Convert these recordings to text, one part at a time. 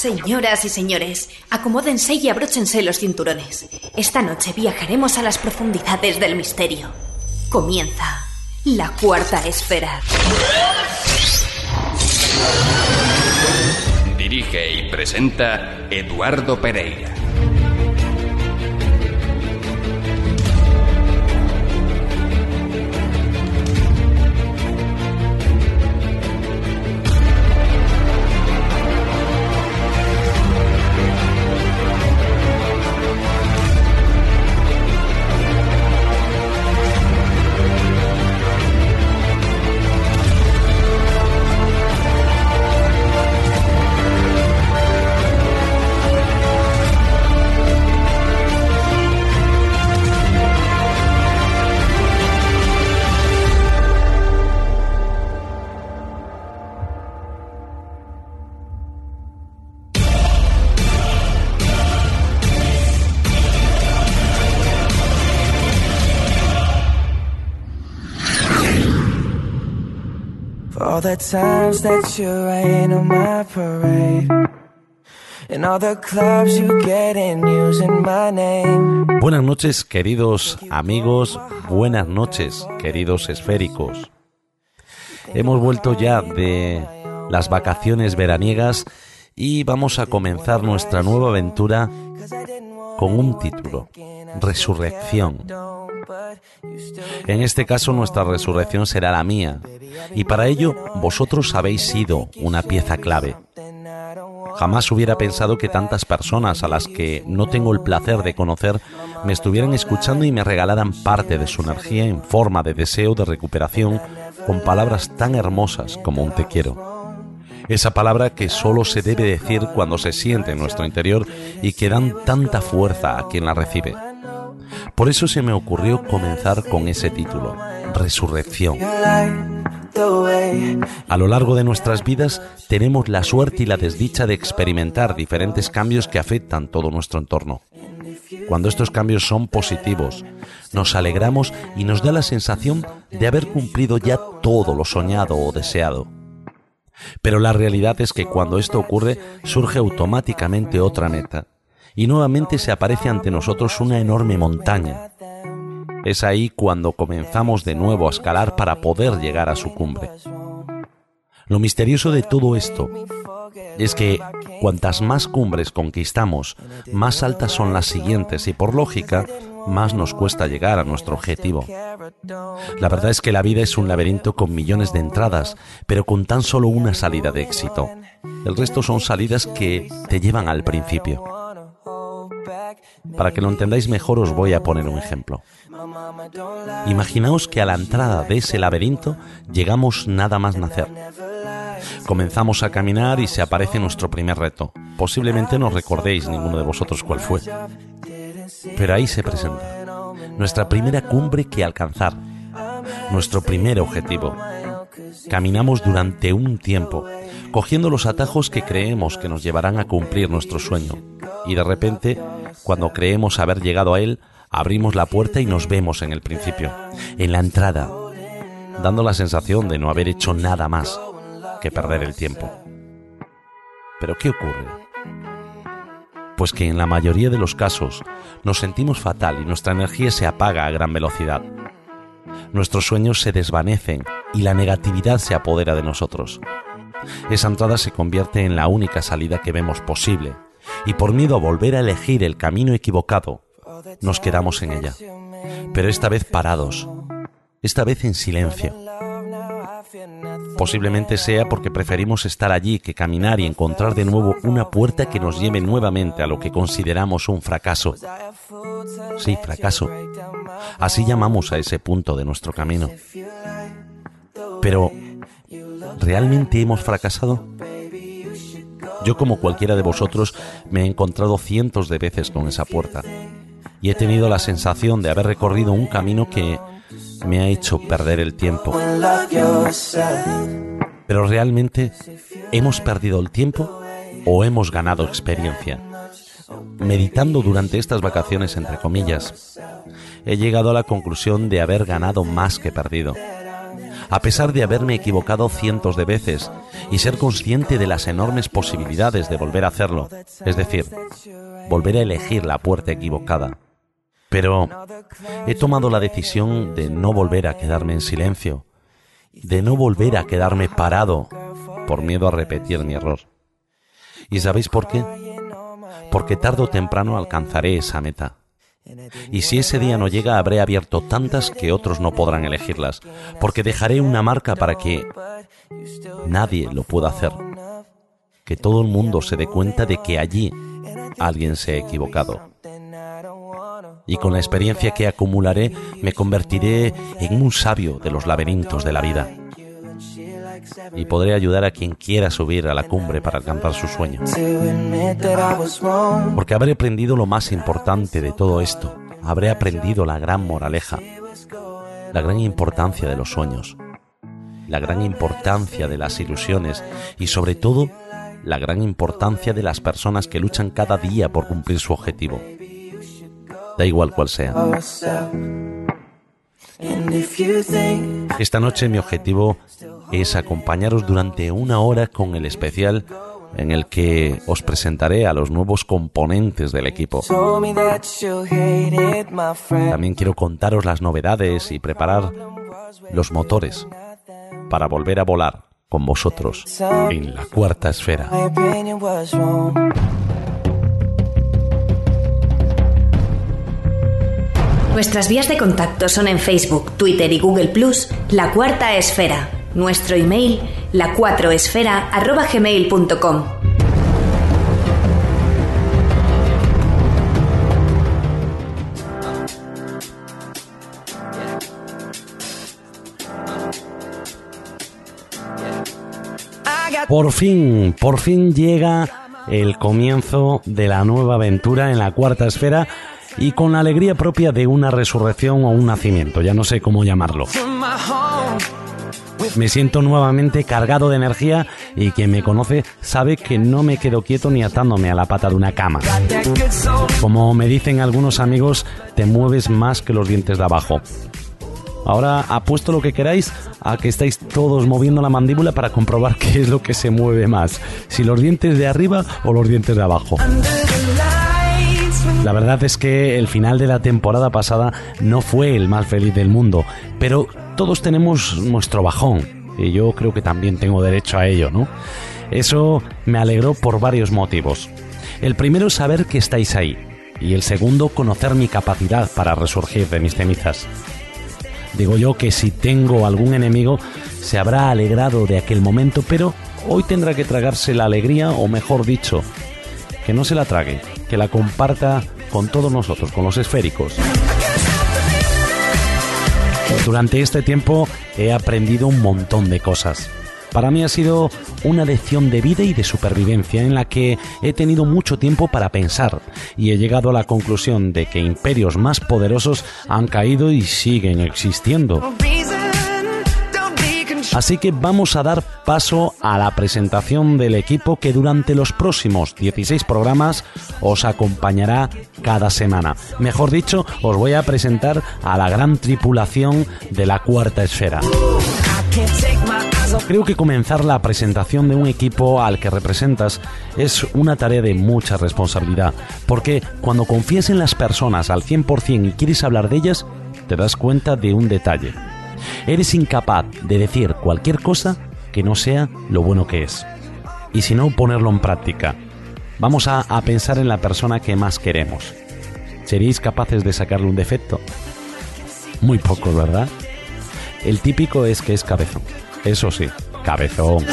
Señoras y señores, acomódense y abróchense los cinturones. Esta noche viajaremos a las profundidades del misterio. Comienza la cuarta esfera. Dirige y presenta Eduardo Pereira. All the times that you rain on my parade, and all the clubs you get in using my name. Buenas noches, queridos amigos, buenas noches, queridos esféricos. Hemos vuelto ya de las vacaciones veraniegas y vamos a comenzar nuestra nueva aventura con un título: Resurrección. En este caso nuestra resurrección será la mía, y para ello vosotros habéis sido una pieza clave. Jamás hubiera pensado que tantas personas a las que no tengo el placer de conocer me estuvieran escuchando y me regalaran parte de su energía en forma de deseo de recuperación, con palabras tan hermosas como un te quiero. Esa palabra que solo se debe decir cuando se siente en nuestro interior y que dan tanta fuerza a quien la recibe. Por eso se me ocurrió comenzar con ese título, Resurrección. A lo largo de nuestras vidas tenemos la suerte y la desdicha de experimentar diferentes cambios que afectan todo nuestro entorno. Cuando estos cambios son positivos, nos alegramos y nos da la sensación de haber cumplido ya todo lo soñado o deseado. Pero la realidad es que cuando esto ocurre, surge automáticamente otra meta, y nuevamente se aparece ante nosotros una enorme montaña. Es ahí cuando comenzamos de nuevo a escalar para poder llegar a su cumbre. Lo misterioso de todo esto es que cuantas más cumbres conquistamos, más altas son las siguientes y por lógica, más nos cuesta llegar a nuestro objetivo. La verdad es que la vida es un laberinto con millones de entradas, pero con tan solo una salida de éxito. El resto son salidas que te llevan al principio. Para que lo entendáis mejor os voy a poner un ejemplo. Imaginaos que a la entrada de ese laberinto llegamos nada más nacer. Comenzamos a caminar y se aparece nuestro primer reto. Posiblemente no recordéis ninguno de vosotros cuál fue. Pero ahí se presenta nuestra primera cumbre que alcanzar, nuestro primer objetivo. Caminamos durante un tiempo, cogiendo los atajos que creemos que nos llevarán a cumplir nuestro sueño. Y de repente, cuando creemos haber llegado a él, abrimos la puerta y nos vemos en el principio, en la entrada, dando la sensación de no haber hecho nada más que perder el tiempo. ¿Pero qué ocurre? Pues que en la mayoría de los casos nos sentimos fatal y nuestra energía se apaga a gran velocidad. Nuestros sueños se desvanecen y la negatividad se apodera de nosotros. Esa entrada se convierte en la única salida que vemos posible, y por miedo a volver a elegir el camino equivocado, nos quedamos en ella, pero esta vez parados, esta vez en silencio. Posiblemente sea porque preferimos estar allí que caminar y encontrar de nuevo una puerta que nos lleve nuevamente a lo que consideramos un fracaso. Sí, fracaso. Así llamamos a ese punto de nuestro camino. Pero, ¿realmente hemos fracasado? Yo, como cualquiera de vosotros, me he encontrado cientos de veces con esa puerta y he tenido la sensación de haber recorrido un camino que me ha hecho perder el tiempo. Pero ¿realmente hemos perdido el tiempo o hemos ganado experiencia? Meditando durante estas vacaciones, entre comillas, he llegado a la conclusión de haber ganado más que perdido. a pesar de haberme equivocado cientos de veces y ser consciente de las enormes posibilidades de volver a hacerlo, es decir, volver a elegir la puerta equivocada. Pero he tomado la decisión de no volver a quedarme en silencio, de no volver a quedarme parado por miedo a repetir mi error. ¿Y sabéis por qué? Porque tarde o temprano alcanzaré esa meta. Y si ese día no llega, habré abierto tantas que otros no podrán elegirlas, porque dejaré una marca para que nadie lo pueda hacer. Que todo el mundo se dé cuenta de que allí alguien se ha equivocado. Y con la experiencia que acumularé, me convertiré en un sabio de los laberintos de la vida. Y podré ayudar a quien quiera subir a la cumbre para alcanzar su sueño. Porque habré aprendido lo más importante de todo esto. Habré aprendido la gran moraleja, la gran importancia de los sueños, la gran importancia de las ilusiones y sobre todo la gran importancia de las personas que luchan cada día por cumplir su objetivo. Da igual cuál sea. Esta noche mi objetivo es acompañaros durante 1 hora con el especial en el que os presentaré a los nuevos componentes del equipo. También quiero contaros las novedades y preparar los motores para volver a volar con vosotros en la cuarta esfera. Nuestras vías de contacto son en Facebook, Twitter y Google+, La Cuarta Esfera. Nuestro email, la4esfera@gmail.com. Por fin llega el comienzo de la nueva aventura en la cuarta esfera y con la alegría propia de una resurrección o un nacimiento, ya no sé cómo llamarlo. Me siento nuevamente cargado de energía y quien me conoce sabe que no me quedo quieto ni atándome a la pata de una cama. Como me dicen algunos amigos, te mueves más que los dientes de abajo. Ahora apuesto lo que queráis a que estáis todos moviendo la mandíbula para comprobar qué es lo que se mueve más, si los dientes de arriba o los dientes de abajo. La verdad es que el final de la temporada pasada no fue el más feliz del mundo, pero todos tenemos nuestro bajón y yo creo que también tengo derecho a ello, ¿no? Eso me alegró por varios motivos. El primero es saber que estáis ahí y el segundo conocer mi capacidad para resurgir de mis cenizas. Digo yo que si tengo algún enemigo se habrá alegrado de aquel momento, pero hoy tendrá que tragarse la alegría, o mejor dicho, que no se la trague, que la comparta con todos nosotros, con los esféricos. Durante este tiempo he aprendido un montón de cosas. Para mí ha sido una lección de vida y de supervivencia en la que he tenido mucho tiempo para pensar y he llegado a la conclusión de que imperios más poderosos han caído y siguen existiendo. Así que vamos a dar paso a la presentación del equipo que durante los próximos 16 programas os acompañará cada semana. Mejor dicho, os voy a presentar a la gran tripulación de la cuarta esfera. Creo que comenzar la presentación de un equipo al que representas es una tarea de mucha responsabilidad, porque cuando confías en las personas al 100% y quieres hablar de ellas, te das cuenta de un detalle. Eres incapaz de decir cualquier cosa que no sea lo bueno que es. Y si no, ponerlo en práctica. Vamos a pensar en la persona que más queremos. ¿Seríais capaces de sacarle un defecto? Muy pocos, ¿verdad? El típico es que es cabezón. Eso sí, cabezón.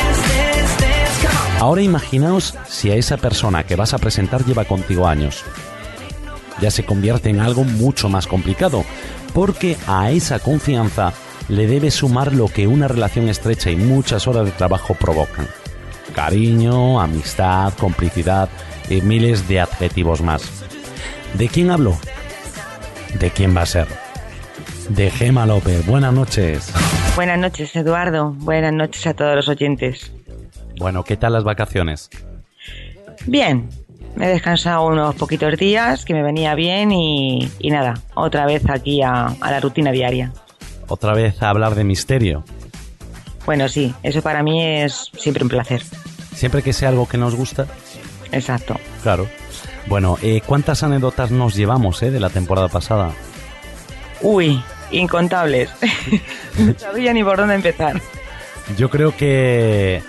Ahora imaginaos si a esa persona que vas a presentar lleva contigo años. Ya se convierte en algo mucho más complicado, porque a esa confianza le debes sumar lo que una relación estrecha y muchas horas de trabajo provocan. Cariño, amistad, complicidad y miles de adjetivos más. ¿De quién hablo? ¿De quién va a ser? De Gemma López. Buenas noches. Buenas noches, Eduardo. Buenas noches a todos los oyentes. Bueno, ¿qué tal las vacaciones? Bien, me he descansado unos poquitos días, que me venía bien y nada, otra vez aquí a la rutina diaria. otra vez a hablar de misterio. Bueno, sí, eso para mí es siempre un placer. Siempre que sea algo que nos gusta. Exacto. Claro. Bueno, ¿cuántas anécdotas nos llevamos de la temporada pasada? Uy, incontables. No sabía ni por dónde empezar. Yo creo que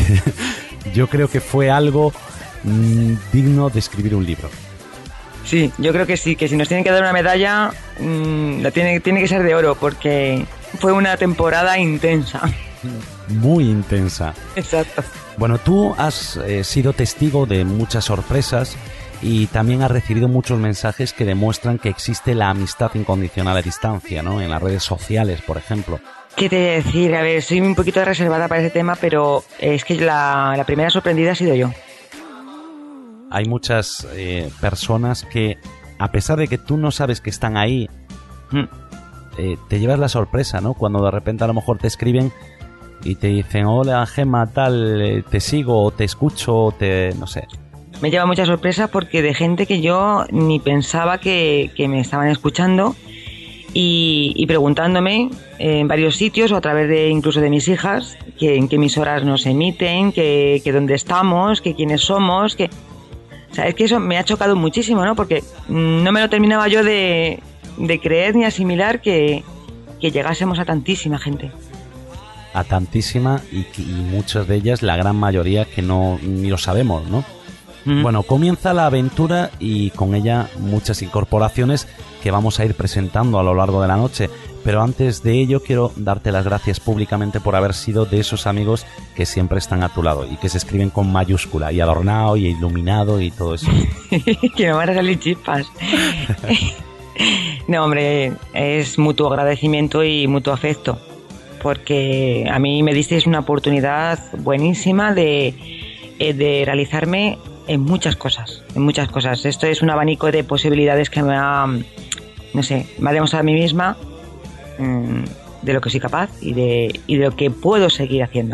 fue algo digno de escribir un libro. Sí, yo creo que sí, que si nos tienen que dar una medalla, tiene que ser de oro, porque fue una temporada intensa. Muy intensa. Exacto. Bueno, tú has sido testigo de muchas sorpresas y también has recibido muchos mensajes que demuestran que existe la amistad incondicional a distancia, ¿no? En las redes sociales, por ejemplo. ¿Qué te voy a decir? A ver, soy un poquito reservada para ese tema, pero es que la primera sorprendida ha sido yo. Hay muchas personas que, a pesar de que tú no sabes que están ahí, te llevas la sorpresa, ¿no? Cuando de repente a lo mejor te escriben y te dicen, hola Gemma, tal, te sigo, o te escucho, o no sé. Me lleva mucha sorpresa porque de gente que yo ni pensaba que me estaban escuchando y preguntándome en varios sitios o a través de incluso de mis hijas que en qué emisoras nos emiten, que dónde estamos, que quiénes somos, que... O sea, es que eso me ha chocado muchísimo, ¿no? Porque no me lo terminaba yo de creer ni asimilar que llegásemos a tantísima gente. A tantísima y muchas de ellas, la gran mayoría, que no ni lo sabemos, ¿no? Bueno, comienza la aventura y con ella muchas incorporaciones que vamos a ir presentando a lo largo de la noche. Pero antes de ello quiero darte las gracias públicamente por haber sido de esos amigos que siempre están a tu lado y que se escriben con mayúscula y adornado y iluminado y todo eso. Que me van a salir chispas. No, hombre, es mutuo agradecimiento y mutuo afecto, porque a mí me disteis una oportunidad buenísima de realizarme en muchas cosas. Esto es un abanico de posibilidades que me ha demostrado a mí misma de lo que soy capaz y de lo que puedo seguir haciendo.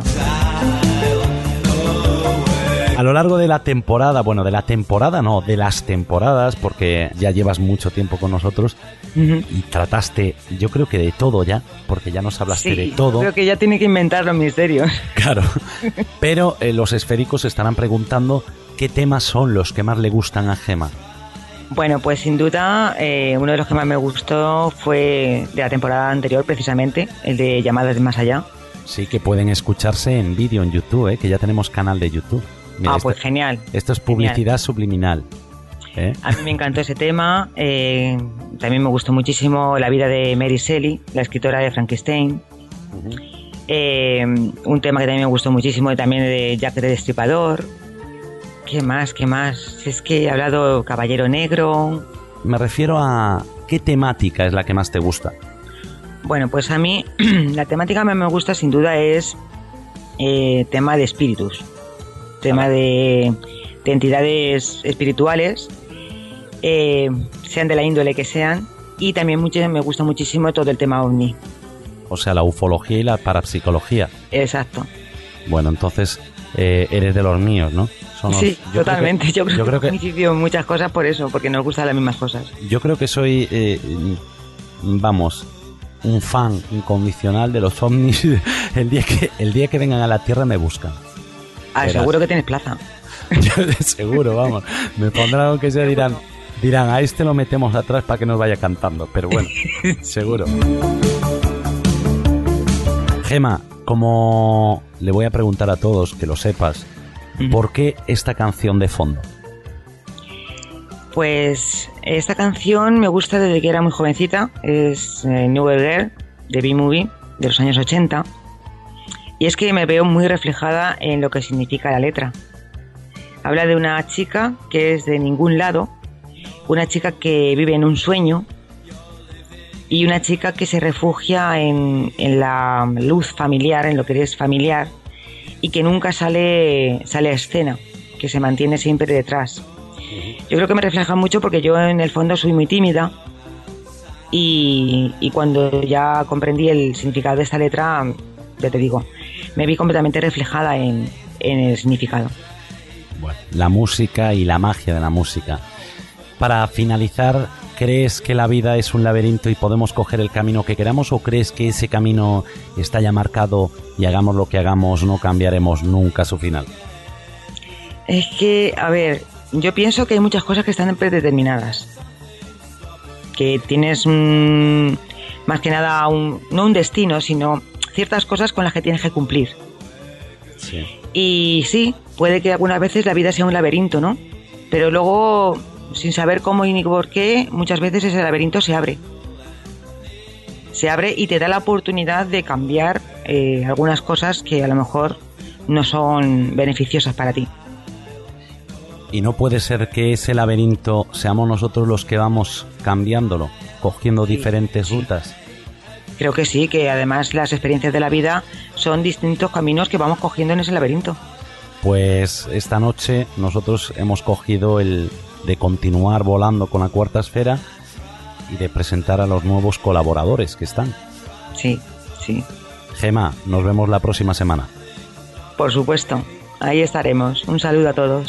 A lo largo de la temporada, de las temporadas, porque ya llevas mucho tiempo con nosotros y trataste, yo creo que de todo ya, porque ya nos hablaste de todo. Creo que ya tiene que inventar los misterios. Claro, pero los esféricos estarán preguntando qué temas son los que más le gustan a Gemma. Bueno, pues sin duda uno de los que más me gustó fue de la temporada anterior, precisamente, el de Llamadas de Más Allá. Sí, que pueden escucharse en vídeo en YouTube, que ya tenemos canal de YouTube. Mira, pues genial. Esto es publicidad subliminal. A mí me encantó ese tema. También me gustó muchísimo la vida de Mary Shelley, la escritora de Frankenstein. Un tema que también me gustó muchísimo, también de Jack el Destripador. ¿Qué más? Es que he hablado Caballero Negro. Me refiero a ¿qué temática es la que más te gusta? Bueno, pues a mí la temática que más me gusta sin duda es tema de espíritus, tema de entidades espirituales, sean de la índole que sean, y también me gusta muchísimo todo el tema ovni. O sea, la ufología y la parapsicología. Exacto. Bueno, entonces eres de los míos, ¿no? Sí, totalmente. Yo creo que coincidió en muchas cosas por eso, porque nos gustan las mismas cosas. Yo creo que soy, un fan incondicional de los ovnis. El día que vengan a la Tierra me buscan. Seguro que tienes plaza. Seguro, vamos. Me pondrán aunque sea, dirán, a este lo metemos atrás para que nos vaya cantando. Pero bueno, seguro. Gemma, como le voy a preguntar a todos, que lo sepas, ¿por qué esta canción de fondo? Pues esta canción me gusta desde que era muy jovencita. Es New Girl de B-Movie de los años 80. Y es que me veo muy reflejada en lo que significa la letra. Habla de una chica que es de ningún lado, una chica que vive en un sueño y una chica que se refugia en la luz familiar, en lo que es familiar, y que nunca sale a escena, que se mantiene siempre detrás. Yo creo que me refleja mucho porque yo en el fondo soy muy tímida y cuando ya comprendí el significado de esta letra, ya te digo, me vi completamente reflejada en el significado. Bueno, la música y la magia de la música. Para finalizar, ¿Crees que la vida es un laberinto y podemos coger el camino que queramos, o crees que ese camino está ya marcado y hagamos lo que hagamos, no cambiaremos nunca su final? Es que, a ver, yo pienso que hay muchas cosas que están predeterminadas. Que tienes más que nada no un destino, sino ciertas cosas con las que tienes que cumplir. Sí. Y sí, puede que algunas veces la vida sea un laberinto, ¿no? Pero luego, sin saber cómo y ni por qué, muchas veces ese laberinto se abre. Se abre y te da la oportunidad de cambiar algunas cosas que a lo mejor no son beneficiosas para ti. Y no puede ser que ese laberinto seamos nosotros los que vamos cambiándolo, cogiendo diferentes rutas. Creo que sí, que además las experiencias de la vida son distintos caminos que vamos cogiendo en ese laberinto. Pues esta noche nosotros hemos cogido el de continuar volando con la cuarta esfera y de presentar a los nuevos colaboradores que están. Sí, sí. Gema, nos vemos la próxima semana. Por supuesto, ahí estaremos. Un saludo a todos.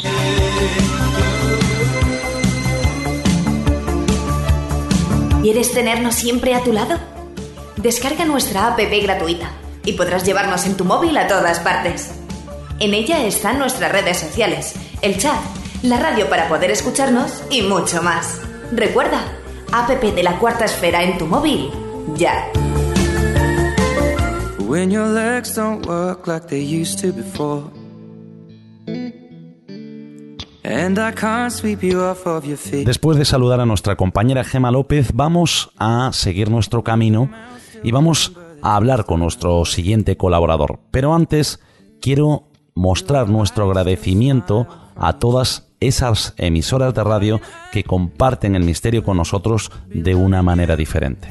¿Quieres tenernos siempre a tu lado? Descarga nuestra app gratuita y podrás llevarnos en tu móvil a todas partes. En ella están nuestras redes sociales, el chat, la radio para poder escucharnos y mucho más. Recuerda, app de la cuarta esfera en tu móvil, ya. When your legs don't work like they used to before, and I can't sweep you off of your feet. Después de saludar a nuestra compañera Gema López, vamos a seguir nuestro camino y vamos a hablar con nuestro siguiente colaborador. Pero antes quiero mostrar nuestro agradecimiento a todas esas emisoras de radio que comparten el misterio con nosotros de una manera diferente.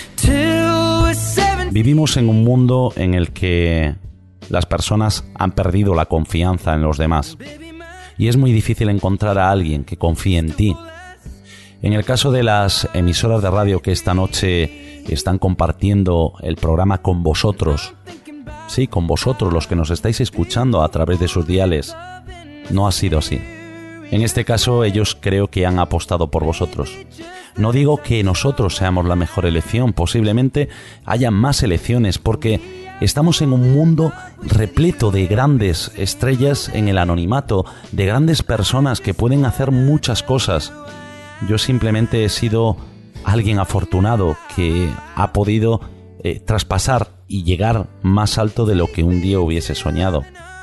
Vivimos en un mundo en el que las personas han perdido la confianza en los demás y es muy difícil encontrar a alguien que confíe en ti. En el caso de las emisoras de radio que esta noche están compartiendo el programa con vosotros, sí, con vosotros los que nos estáis escuchando a través de sus diales, no ha sido así. En este caso ellos creo que han apostado por vosotros. No digo que nosotros seamos la mejor elección, posiblemente haya más elecciones porque estamos en un mundo repleto de grandes estrellas en el anonimato, de grandes personas que pueden hacer muchas cosas. Yo simplemente he sido alguien afortunado que ha podido traspasar y llegar más alto de lo que un día hubiese soñado.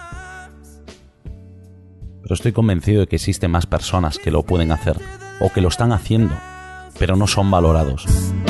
Pero estoy convencido de que existen más personas que lo pueden hacer o que lo están haciendo, pero no son valorados.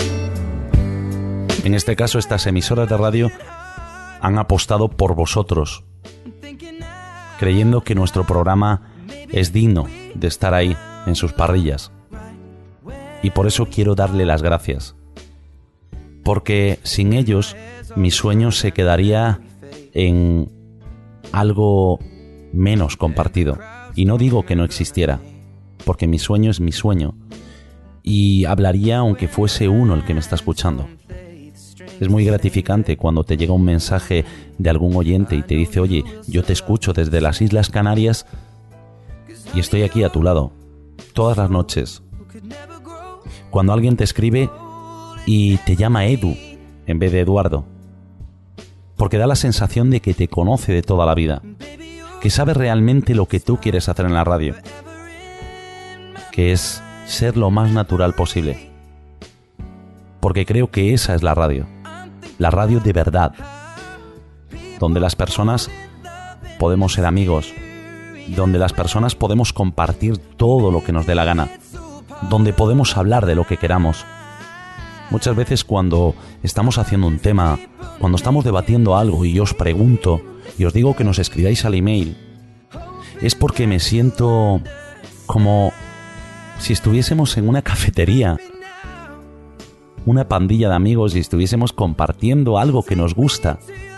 En este caso, estas emisoras de radio han apostado por vosotros, creyendo que nuestro programa es digno de estar ahí en sus parrillas. Y por eso quiero darle las gracias, porque sin ellos mi sueño se quedaría en algo menos compartido. Y no digo que no existiera, porque mi sueño es mi sueño y hablaría aunque fuese uno el que me está escuchando. Es muy gratificante cuando te llega un mensaje de algún oyente y te dice: oye, yo te escucho desde las Islas Canarias y estoy aquí a tu lado todas las noches. Cuando alguien te escribe y te llama Edu en vez de Eduardo, porque da la sensación de que te conoce de toda la vida, que sabe realmente lo que tú quieres hacer en la radio, que es ser lo más natural posible. Porque creo que esa es la radio de verdad, donde las personas podemos ser amigos, donde las personas podemos compartir todo lo que nos dé la gana, donde podemos hablar de lo que queramos. Muchas veces cuando estamos haciendo un tema, cuando estamos debatiendo algo y yo os pregunto y os digo que nos escribáis al email, es porque me siento como si estuviésemos en una cafetería, una pandilla de amigos y estuviésemos compartiendo algo que nos gusta,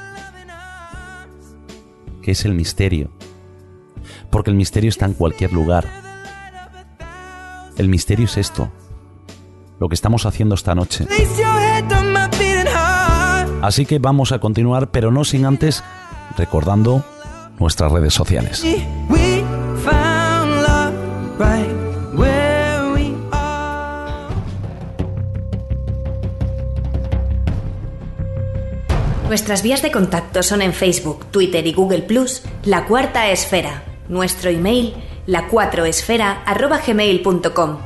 que es el misterio. Porque el misterio está en cualquier lugar. El misterio es esto, lo que estamos haciendo esta noche. Así que vamos a continuar, pero no sin antes recordando nuestras redes sociales. Nuestras vías de contacto son en Facebook, Twitter y Google+, La Cuarta Esfera. Nuestro email, la4esfera@gmail.com.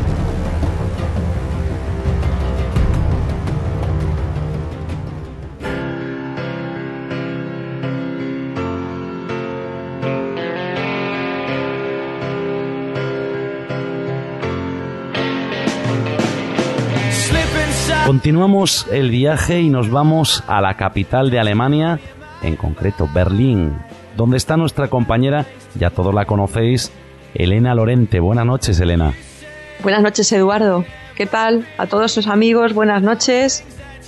Continuamos el viaje y nos vamos a la capital de Alemania, en concreto Berlín, donde está nuestra compañera, ya todos la conocéis, Elena Lorente. Buenas noches, Elena. Buenas noches, Eduardo. ¿Qué tal? A todos sus amigos, buenas noches.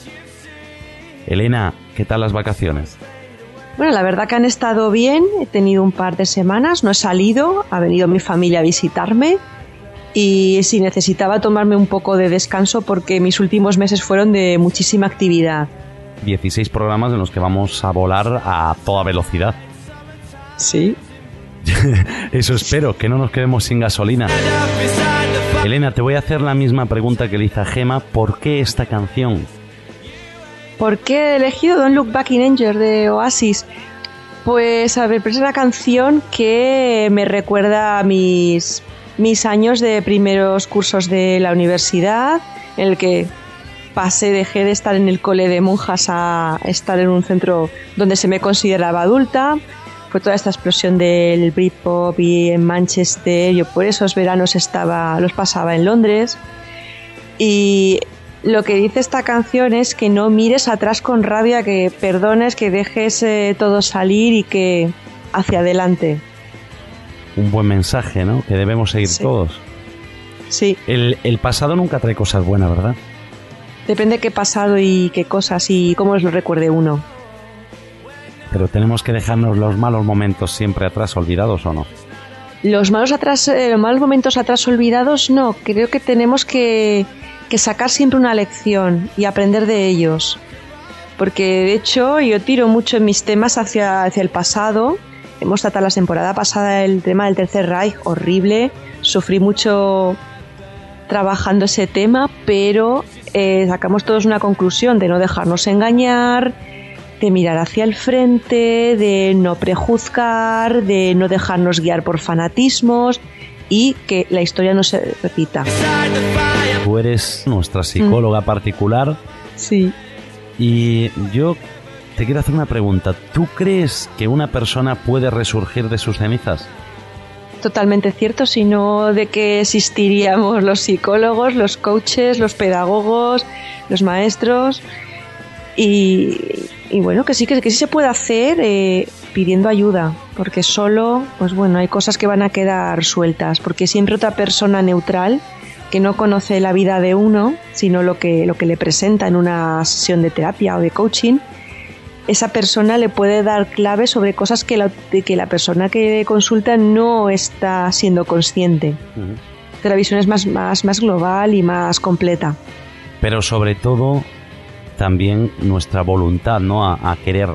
Elena, ¿qué tal las vacaciones? Bueno, la verdad que han estado bien. He tenido un par de semanas, no he salido, ha venido mi familia a visitarme. Y sí, necesitaba tomarme un poco de descanso porque mis últimos meses fueron de muchísima actividad. 16 programas en los que vamos a volar a toda velocidad. Sí. Eso espero, que no nos quedemos sin gasolina. Elena, te voy a hacer la misma pregunta que le hice a Gema. ¿Por qué esta canción? ¿Por qué he elegido Don't Look Back in Anger de Oasis? Pues a ver, es una canción que me recuerda a mis años de primeros cursos de la universidad, en el que dejé de estar en el cole de monjas a estar en un centro donde se me consideraba adulta. Fue toda esta explosión del Britpop y en Manchester. Yo por esos veranos los pasaba en Londres. Y lo que dice esta canción es que no mires atrás con rabia, que perdones, que dejes todo salir y que hacia adelante. Un buen mensaje, ¿no? Que debemos seguir todos. Sí. El pasado nunca trae cosas buenas, ¿verdad? Depende qué pasado y qué cosas y cómo lo recuerde uno. Pero tenemos que dejarnos los malos momentos siempre atrás, olvidados, ¿o no? Los malos momentos atrás olvidados, no. Creo que tenemos que sacar siempre una lección y aprender de ellos. Porque, de hecho, yo tiro mucho en mis temas hacia el pasado. Hemos tratado la temporada pasada el tema del Tercer Reich, horrible. Sufrí mucho trabajando ese tema, pero sacamos todos una conclusión de no dejarnos engañar, de mirar hacia el frente, de no prejuzgar, de no dejarnos guiar por fanatismos y que la historia no se repita. Tú eres nuestra psicóloga particular. Sí. Y yo te quiero hacer una pregunta. ¿Tú crees que una persona puede resurgir de sus cenizas? Totalmente cierto, sino de que existiríamos los psicólogos, los coaches, los pedagogos, los maestros y bueno, que sí se puede hacer pidiendo ayuda, porque solo, pues bueno, hay cosas que van a quedar sueltas, porque siempre otra persona neutral que no conoce la vida de uno, sino lo que le presenta en una sesión de terapia o de coaching, esa persona le puede dar claves sobre cosas que la persona que consulta no está siendo consciente. La visión es más global y más completa. Pero sobre todo también nuestra voluntad, ¿no? a querer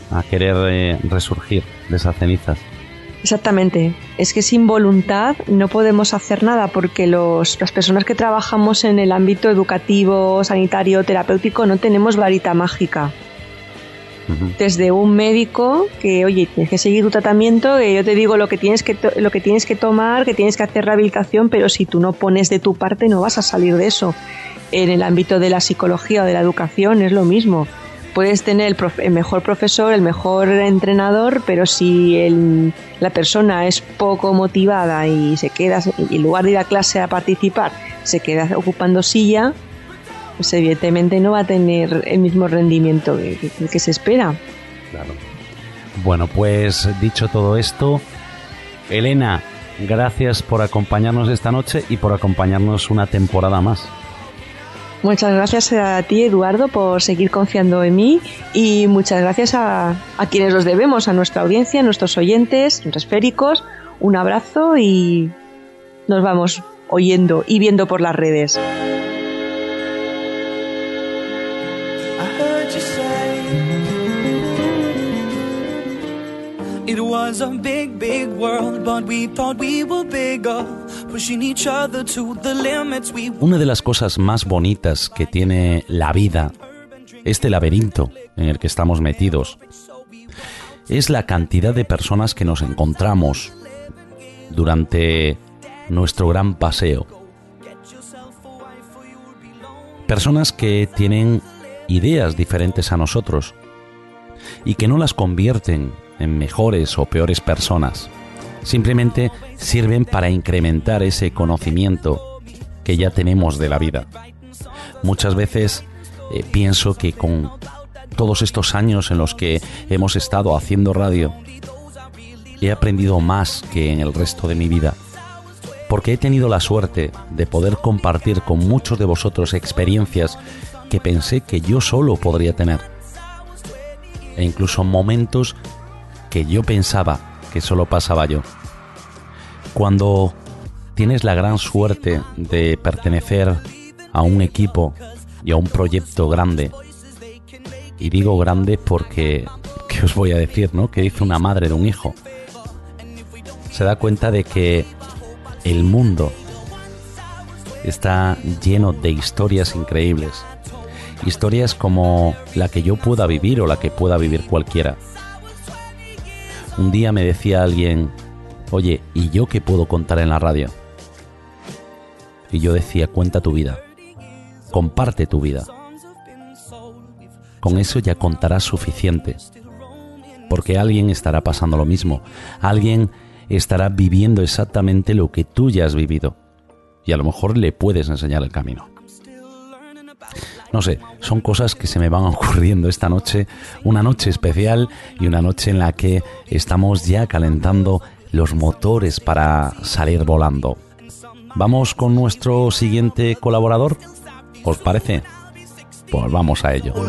resurgir de esas cenizas. Exactamente. Es que sin voluntad no podemos hacer nada, porque las personas que trabajamos en el ámbito educativo, sanitario, terapéutico, no tenemos varita mágica. Desde un médico que, oye, tienes que seguir tu tratamiento, que yo te digo lo que tienes que tomar, que tienes que hacer rehabilitación, pero si tú no pones de tu parte no vas a salir de eso. En el ámbito de la psicología o de la educación es lo mismo. Puedes tener el mejor profesor, el mejor entrenador, pero si la persona es poco motivada y se queda, en lugar de ir a clase a participar, se queda ocupando silla, pues evidentemente no va a tener el mismo rendimiento que se espera. Claro. Bueno, pues dicho todo esto, Elena, gracias por acompañarnos esta noche y por acompañarnos una temporada más. Muchas gracias a ti, Eduardo, por seguir confiando en mí, y muchas gracias a quienes los debemos, a nuestra audiencia, a nuestros oyentes, nuestros esféricos. Un abrazo y nos vamos oyendo y viendo por las redes. It was a big, big world, but we thought we were bigger, pushing each other to the limits we... Una de las cosas más bonitas que tiene la vida este laberinto en el que estamos metidos, es la cantidad de personas que nos encontramos durante nuestro gran paseo. Personas que tienen ideas diferentes a nosotros y que no las convierten en mejores o peores personas. Simplemente sirven para incrementar ese conocimiento que ya tenemos de la vida. Muchas veces pienso que con todos estos años en los que hemos estado haciendo radio, he aprendido más que en el resto de mi vida, porque he tenido la suerte de poder compartir con muchos de vosotros experiencias que pensé que yo solo podría tener, e incluso momentos que yo pensaba que solo pasaba yo. Cuando tienes la gran suerte de pertenecer a un equipo y a un proyecto grande, y digo grande porque, ¿qué os voy a decir, no? ¿Qué dice una madre de un hijo? Se da cuenta de que el mundo está lleno de historias increíbles. Historias como la que yo pueda vivir o la que pueda vivir cualquiera. Un día me decía alguien, oye, ¿y yo qué puedo contar en la radio? Y yo decía, cuenta tu vida. Comparte tu vida. Con eso ya contarás suficiente. Porque alguien estará pasando lo mismo. Alguien estará viviendo exactamente lo que tú ya has vivido. Y a lo mejor le puedes enseñar el camino. No sé, son cosas que se me van ocurriendo esta noche, una noche especial y una noche en la que estamos ya calentando los motores para salir volando. ¿Vamos con nuestro siguiente colaborador? ¿Os parece? Pues vamos a ello.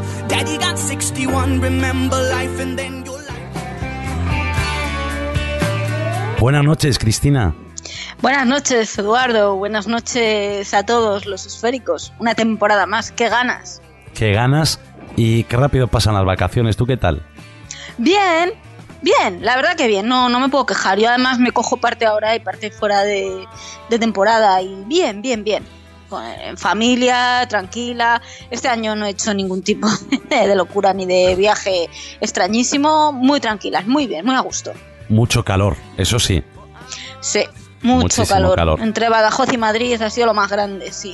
Buenas noches, Cristina. Buenas noches, Eduardo. Buenas noches a todos los esféricos. Una temporada más. ¡Qué ganas! ¡Qué ganas! Y qué rápido pasan las vacaciones. ¿Tú qué tal? Bien, bien. La verdad que bien. No me puedo quejar. Yo además me cojo parte ahora y parte fuera de temporada. Y bien. En familia, tranquila. Este año no he hecho ningún tipo de locura ni de viaje extrañísimo. Muy tranquilas, muy bien, muy a gusto. Mucho calor, eso sí. Sí. Mucho calor. Entre Badajoz y Madrid ha sido lo más grande, sí.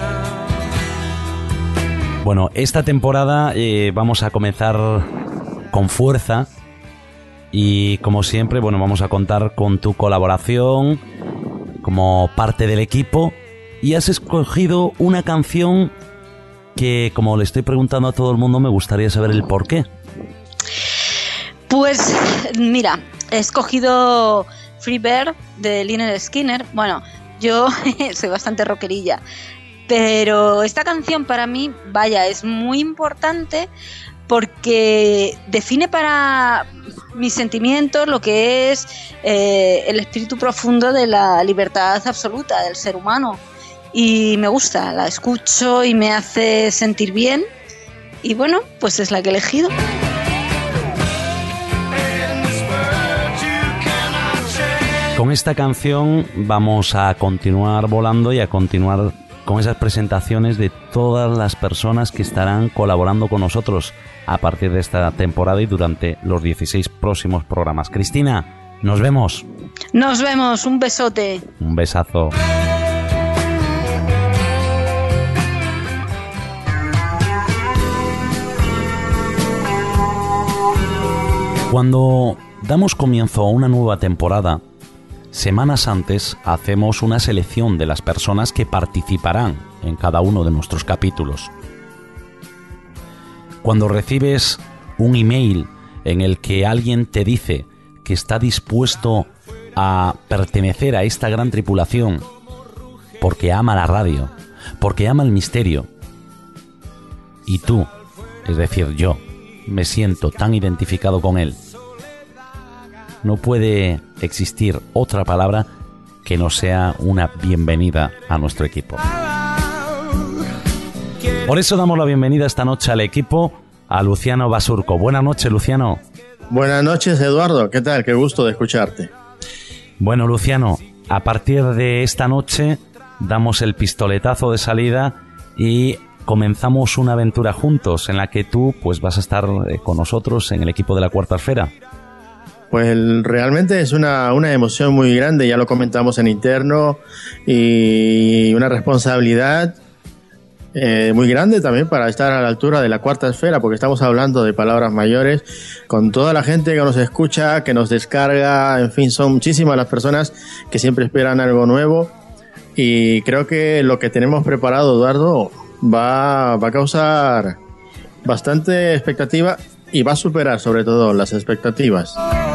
Bueno, esta temporada vamos a comenzar con fuerza y como siempre, bueno, vamos a contar con tu colaboración como parte del equipo y has escogido una canción que, como le estoy preguntando a todo el mundo, me gustaría saber el por qué. Pues mira, he escogido Free Bird de Lynyrd Skynyrd. Bueno, yo soy bastante rockerilla, pero esta canción para mí, vaya, es muy importante porque define para mis sentimientos lo que es el espíritu profundo de la libertad absoluta del ser humano. Y me gusta, la escucho y me hace sentir bien. Y bueno, pues es la que he elegido. Con esta canción vamos a continuar volando y a continuar con esas presentaciones de todas las personas que estarán colaborando con nosotros a partir de esta temporada y durante los 16 próximos programas. Cristina, nos vemos. Nos vemos, un besote. Un besazo. Cuando damos comienzo a una nueva temporada, semanas antes hacemos una selección de las personas que participarán en cada uno de nuestros capítulos. Cuando recibes un email en el que alguien te dice que está dispuesto a pertenecer a esta gran tripulación porque ama la radio, porque ama el misterio, y tú, es decir, yo, me siento tan identificado con él, no puede existir otra palabra que no sea una bienvenida a nuestro equipo. Por eso damos la bienvenida esta noche al equipo, a Luciano Basurco. Buenas noches, Luciano. Buenas noches, Eduardo. ¿Qué tal? Qué gusto de escucharte. Bueno, Luciano, a partir de esta noche damos el pistoletazo de salida y comenzamos una aventura juntos en la que tú pues vas a estar con nosotros en el equipo de la Cuarta Esfera. Pues realmente es una emoción muy grande, ya lo comentamos en interno, y una responsabilidad muy grande también para estar a la altura de la Cuarta Esfera, porque estamos hablando de palabras mayores, con toda la gente que nos escucha, que nos descarga, en fin, son muchísimas las personas que siempre esperan algo nuevo, y creo que lo que tenemos preparado, Eduardo, va a causar bastante expectativa y va a superar sobre todo las expectativas.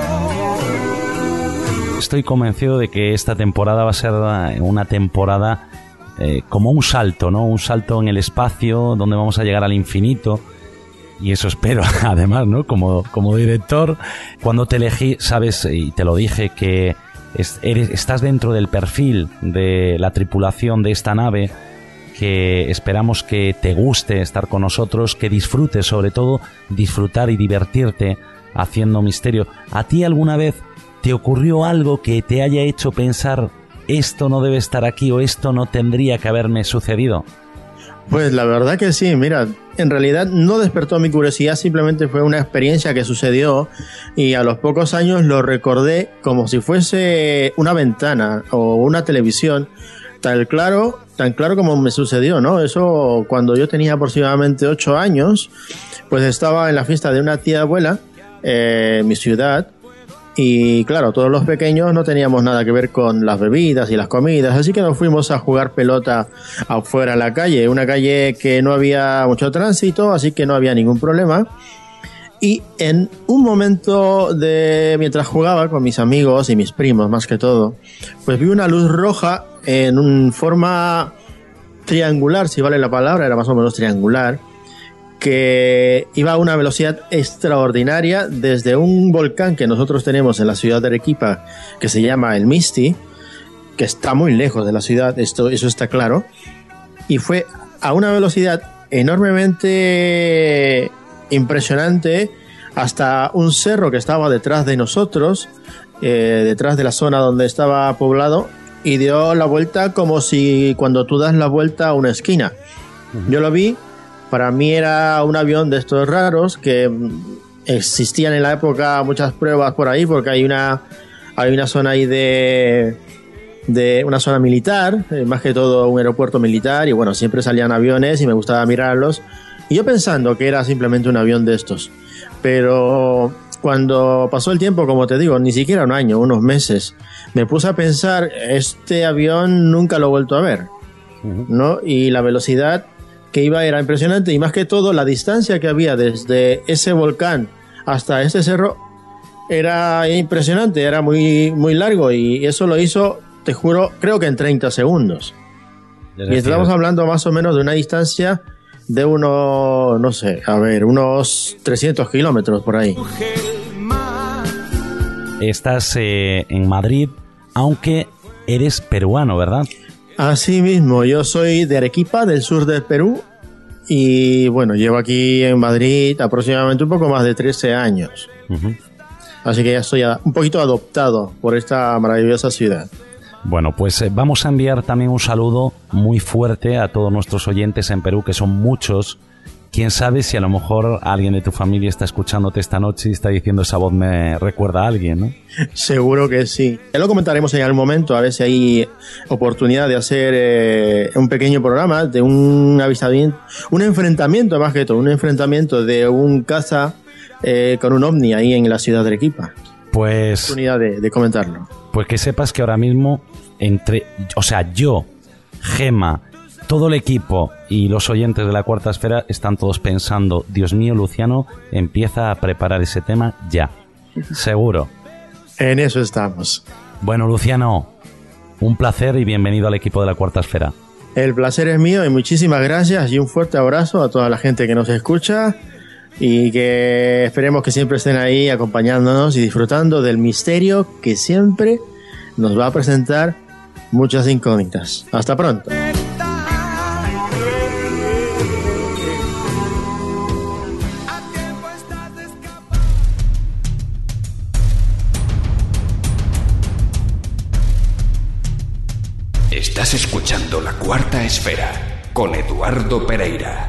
Estoy convencido de que esta temporada va a ser una temporada como un salto, ¿no? Un salto en el espacio donde vamos a llegar al infinito. Y eso espero, además, ¿no? Como director, cuando te elegí, sabes, y te lo dije, que estás dentro del perfil de la tripulación de esta nave, que esperamos que te guste estar con nosotros, que disfrutes, sobre todo, disfrutar y divertirte haciendo misterio. ¿A ti alguna vez te ocurrió algo que te haya hecho pensar esto no debe estar aquí o esto no tendría que haberme sucedido? Pues la verdad que sí, mira, en realidad no despertó mi curiosidad, simplemente fue una experiencia que sucedió y a los pocos años lo recordé como si fuese una ventana o una televisión, tan claro como me sucedió, ¿no? Eso cuando yo tenía aproximadamente 8 años, pues estaba en la fiesta de una tía abuela en mi ciudad. Y claro, todos los pequeños no teníamos nada que ver con las bebidas y las comidas, así que nos fuimos a jugar pelota afuera en la calle, una calle que no había mucho tránsito, así que no había ningún problema. Y en un momento mientras jugaba con mis amigos y mis primos más que todo, pues vi una luz roja en forma triangular, si vale la palabra, era más o menos triangular, que iba a una velocidad extraordinaria desde un volcán que nosotros tenemos en la ciudad de Arequipa, que se llama el Misti, que está muy lejos de la ciudad, eso está claro, y fue a una velocidad enormemente impresionante hasta un cerro que estaba detrás de nosotros, detrás de la zona donde estaba poblado, y dio la vuelta como si cuando tú das la vuelta a una esquina. Yo lo vi. Para mí era un avión de estos raros que existían en la época muchas pruebas por ahí, porque hay una zona ahí de una zona militar, más que todo un aeropuerto militar, y bueno, siempre salían aviones y me gustaba mirarlos. Y yo pensando que era simplemente un avión de estos. Pero cuando pasó el tiempo, como te digo, ni siquiera un año, unos meses, me puse a pensar, este avión nunca lo he vuelto a ver, ¿no? Y la velocidad que iba era impresionante, y más que todo la distancia que había desde ese volcán hasta ese cerro era impresionante, era muy, muy largo, y eso lo hizo, te juro, creo que en 30 segundos. Y estamos hablando más o menos de una distancia de unos 300 kilómetros por ahí. Estás en Madrid, aunque eres peruano, ¿verdad? Así mismo, yo soy de Arequipa, del sur del Perú, y bueno, llevo aquí en Madrid aproximadamente un poco más de 13 años. Así que ya estoy un poquito adoptado por esta maravillosa ciudad. Bueno, pues vamos a enviar también un saludo muy fuerte a todos nuestros oyentes en Perú, que son muchos. Quién sabe si a lo mejor alguien de tu familia está escuchándote esta noche y está diciendo esa voz me recuerda a alguien, ¿no? Seguro que sí. Ya lo comentaremos en algún momento, a ver si hay oportunidad de hacer un pequeño programa de un avistamiento, un enfrentamiento más que todo, un enfrentamiento de un caza con un ovni ahí en la ciudad de Arequipa. Pues... oportunidad de comentarlo. Pues que sepas que ahora mismo yo, Gema, todo el equipo y los oyentes de la Cuarta Esfera están todos pensando, Dios mío, Luciano, empieza a preparar ese tema ya. Seguro. En eso estamos. Bueno, Luciano, un placer y bienvenido al equipo de la Cuarta Esfera. El placer es mío y muchísimas gracias y un fuerte abrazo a toda la gente que nos escucha y que esperemos que siempre estén ahí acompañándonos y disfrutando del misterio que siempre nos va a presentar muchas incógnitas. Hasta pronto. Estás escuchando La Cuarta Esfera con Eduardo Pereira.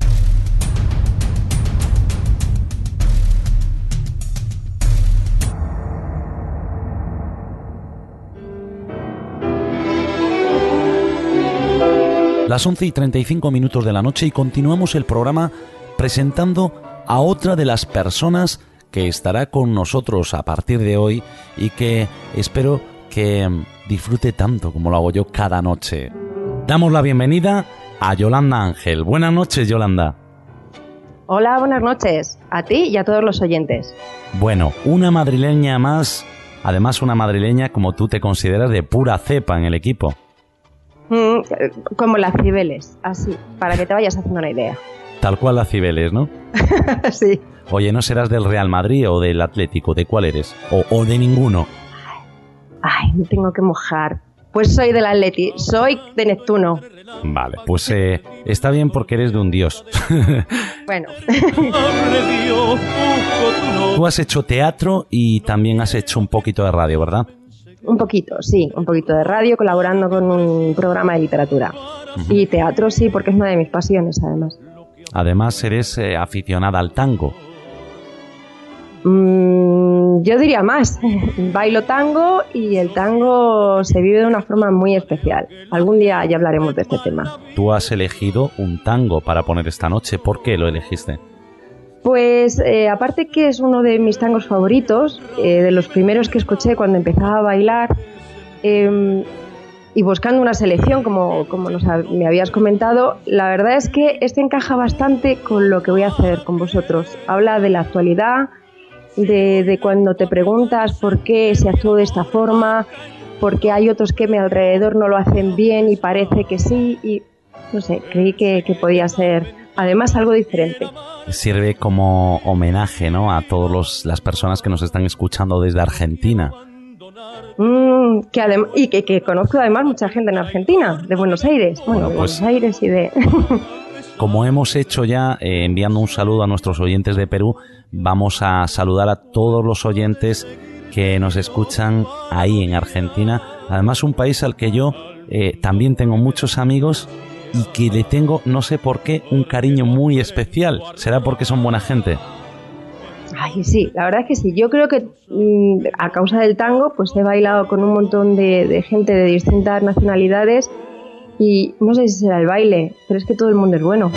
Las 11:35 de la noche y continuamos el programa presentando a otra de las personas que estará con nosotros a partir de hoy y que espero que disfrute tanto como lo hago yo cada noche. Damos la bienvenida a Yolanda Ángel. Buenas noches, Yolanda. Hola, buenas noches. A ti y a todos los oyentes. Bueno, una madrileña más, además una madrileña como tú te consideras de pura cepa en el equipo. Como las Cibeles, así, para que te vayas haciendo una idea. Tal cual las Cibeles, ¿no? Sí. Oye, ¿no serás del Real Madrid o del Atlético? ¿De cuál eres? ¿O de ninguno? Ay, me tengo que mojar. Pues soy del Atleti, soy de Neptuno. Vale, pues está bien porque eres de un dios. Bueno. Tú has hecho teatro y también has hecho un poquito de radio, ¿verdad? Un poquito, sí, un poquito de radio, colaborando con un programa de literatura. Uh-huh. Y teatro sí, porque es una de mis pasiones, además. Además, eres aficionada al tango. Yo diría más. Bailo tango y el tango se vive de una forma muy especial. Algún día ya hablaremos de este tema. Tú has elegido un tango para poner esta noche. ¿Por qué lo elegiste? Pues aparte que es uno de mis tangos favoritos, de los primeros que escuché cuando empezaba a bailar, y buscando una selección, como me habías comentado, la verdad es que este encaja bastante con lo que voy a hacer con vosotros. Habla de la actualidad, de cuando te preguntas por qué se actuó de esta forma, porque hay otros que a mi alrededor no lo hacen bien y parece que sí, y no sé, creí que podía ser además algo diferente. Sirve como homenaje, ¿no?, a todas las personas que nos están escuchando desde Argentina. Que conozco además mucha gente en Argentina, de Buenos Aires. Bueno, de Buenos Aires y de... Como hemos hecho ya, enviando un saludo a nuestros oyentes de Perú, vamos a saludar a todos los oyentes que nos escuchan ahí en Argentina. Además, un país al que yo también tengo muchos amigos y que le tengo, no sé por qué, un cariño muy especial. ¿Será porque son buena gente? Ay, sí, la verdad es que sí. Yo creo que a causa del tango, pues he bailado con un montón de gente de distintas nacionalidades y no sé si será el baile, pero es que todo el mundo es bueno.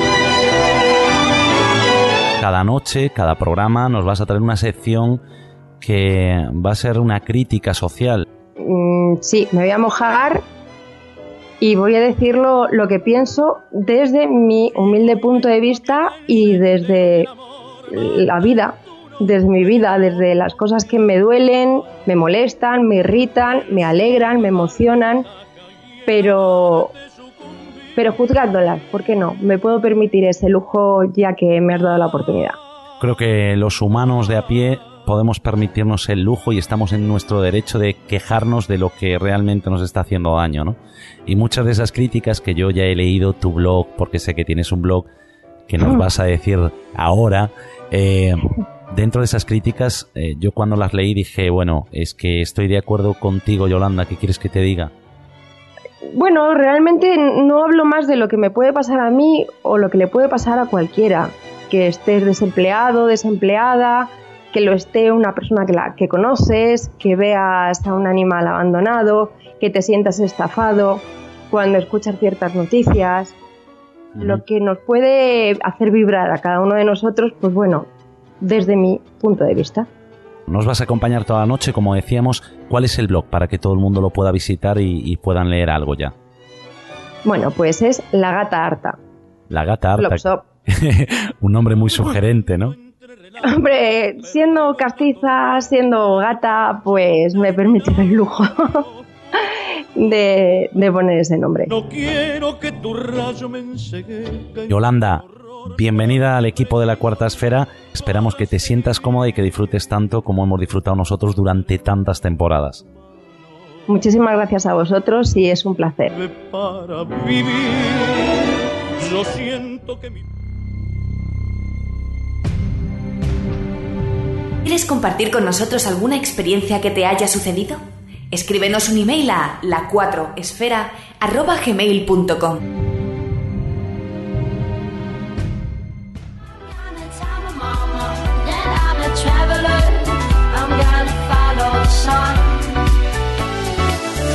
Cada noche, cada programa, nos vas a traer una sección que va a ser una crítica social. Sí, me voy a mojar y voy a decir lo que pienso desde mi humilde punto de vista y desde la vida, desde mi vida, desde las cosas que me duelen, me molestan, me irritan, me alegran, me emocionan, pero juzgándolas, ¿por qué no? Me puedo permitir ese lujo ya que me has dado la oportunidad. Creo que los humanos de a pie podemos permitirnos el lujo y estamos en nuestro derecho de quejarnos de lo que realmente nos está haciendo daño, ¿no? Y muchas de esas críticas que yo ya he leído tu blog, porque sé que tienes un blog que nos vas a decir ahora, dentro de esas críticas, yo cuando las leí dije, bueno, es que estoy de acuerdo contigo, Yolanda, ¿qué quieres que te diga? Bueno, realmente no hablo más de lo que me puede pasar a mí o lo que le puede pasar a cualquiera, que estés desempleado, desempleada, que lo esté una persona que conoces, que veas a un animal abandonado, que te sientas estafado cuando escuchas ciertas noticias. Lo que nos puede hacer vibrar a cada uno de nosotros, pues bueno, desde mi punto de vista. Nos vas a acompañar toda la noche, como decíamos. ¿Cuál es el blog para que todo el mundo lo pueda visitar y puedan leer algo ya? Bueno, pues es La Gata Harta. La Gata Harta. Un nombre muy sugerente, ¿no? Hombre, siendo castiza, siendo gata, pues me he permitido el lujo de poner ese nombre. No quiero que tu rayo me encegue. Yolanda, bienvenida al equipo de La Cuarta Esfera. Esperamos que te sientas cómoda y que disfrutes tanto como hemos disfrutado nosotros durante tantas temporadas. Muchísimas gracias a vosotros y es un placer. Para vivir, yo siento que ¿Quieres compartir con nosotros alguna experiencia que te haya sucedido? Escríbenos un email a la4esfera@gmail.com.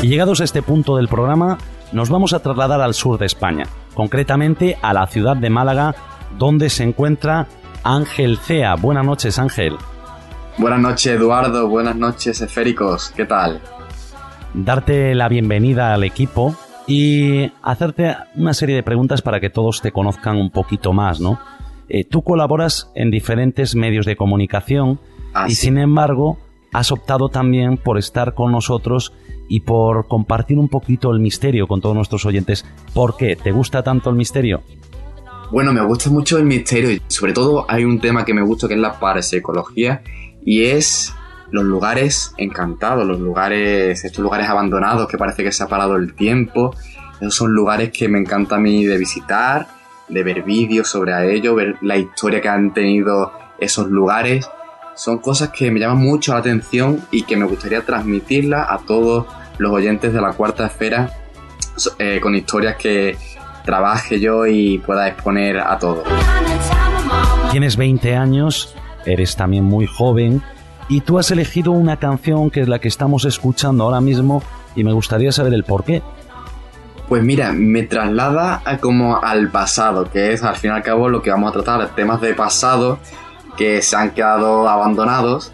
Y llegados a este punto del programa, nos vamos a trasladar al sur de España, concretamente a la ciudad de Málaga, donde se encuentra Ángel Cea. Buenas noches, Ángel. Buenas noches, Eduardo. Buenas noches, esféricos. ¿Qué tal? Darte la bienvenida al equipo y hacerte una serie de preguntas para que todos te conozcan un poquito más, ¿no? Tú colaboras en diferentes medios de comunicación y, sin embargo, has optado también por estar con nosotros y por compartir un poquito el misterio con todos nuestros oyentes. ¿Por qué? ¿Te gusta tanto el misterio? Bueno, me gusta mucho el misterio y sobre todo hay un tema que me gusta, que es la parapsicología, y es los lugares encantados, estos lugares abandonados que parece que se ha parado el tiempo. Esos son lugares que me encanta a mí de visitar, de ver vídeos sobre ello, ver la historia que han tenido esos lugares. Son cosas que me llaman mucho la atención y que me gustaría transmitirlas a todos los oyentes de la Cuarta Esfera, con historias que trabaje yo y pueda exponer a todos. Tienes 20 años, eres también muy joven y tú has elegido una canción que es la que estamos escuchando ahora mismo y me gustaría saber el por qué. Pues mira, me traslada como al pasado, que es al fin y al cabo lo que vamos a tratar, temas de pasado que se han quedado abandonados,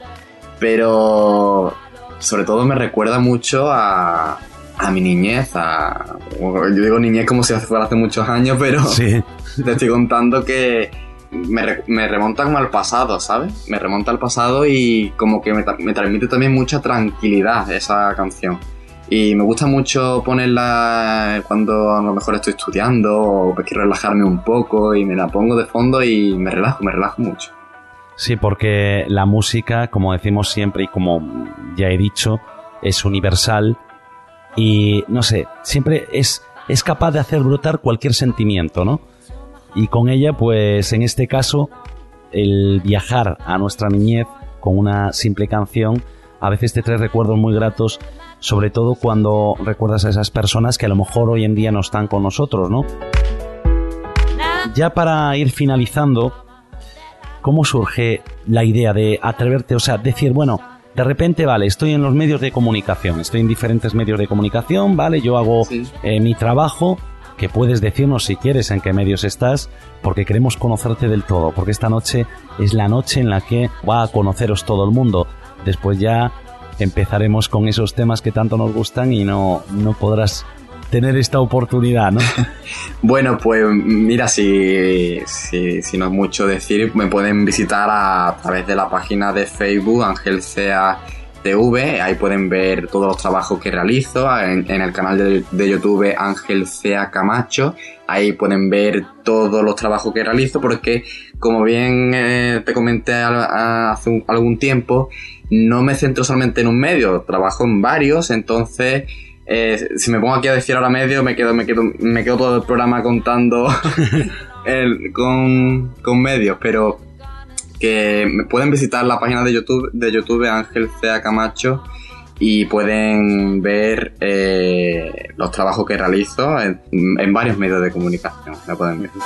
pero sobre todo me recuerda mucho a mi niñez. Yo digo niñez como si fuera hace muchos años, pero sí. Te estoy contando que me remonta como al pasado, ¿sabes? Me remonta al pasado y como que me transmite también mucha tranquilidad esa canción. Y me gusta mucho ponerla cuando a lo mejor estoy estudiando o quiero relajarme un poco y me la pongo de fondo y me relajo mucho. Sí, porque la música, como decimos siempre y como ya he dicho, es universal y, no sé, siempre es capaz de hacer brotar cualquier sentimiento, ¿no? Y con ella, pues en este caso, el viajar a nuestra niñez con una simple canción a veces te trae recuerdos muy gratos, sobre todo cuando recuerdas a esas personas que a lo mejor hoy en día no están con nosotros, ¿no? Ya para ir finalizando, ¿cómo surge la idea de atreverte, o sea, decir, bueno, de repente, vale, estoy en los medios de comunicación, estoy en diferentes medios de comunicación, vale, yo hago mi trabajo, que puedes decirnos si quieres en qué medios estás, porque queremos conocerte del todo, porque esta noche es la noche en la que va a conoceros todo el mundo. Después ya empezaremos con esos temas que tanto nos gustan y no podrás tener esta oportunidad, ¿no? Bueno, pues mira, si no es mucho decir, me pueden visitar a través de la página de Facebook Ángel Cea TV, ahí pueden ver todos los trabajos que realizo, en el canal de YouTube Ángel Cea Camacho, ahí pueden ver todos los trabajos que realizo, porque como bien te comenté hace algún tiempo, no me centro solamente en un medio, trabajo en varios, entonces si me pongo aquí a decir ahora medio, me quedo todo el programa contando con medios, pero que pueden visitar la página de YouTube Ángel Cea Camacho y pueden ver los trabajos que realizo en varios medios de comunicación. Me pueden ver.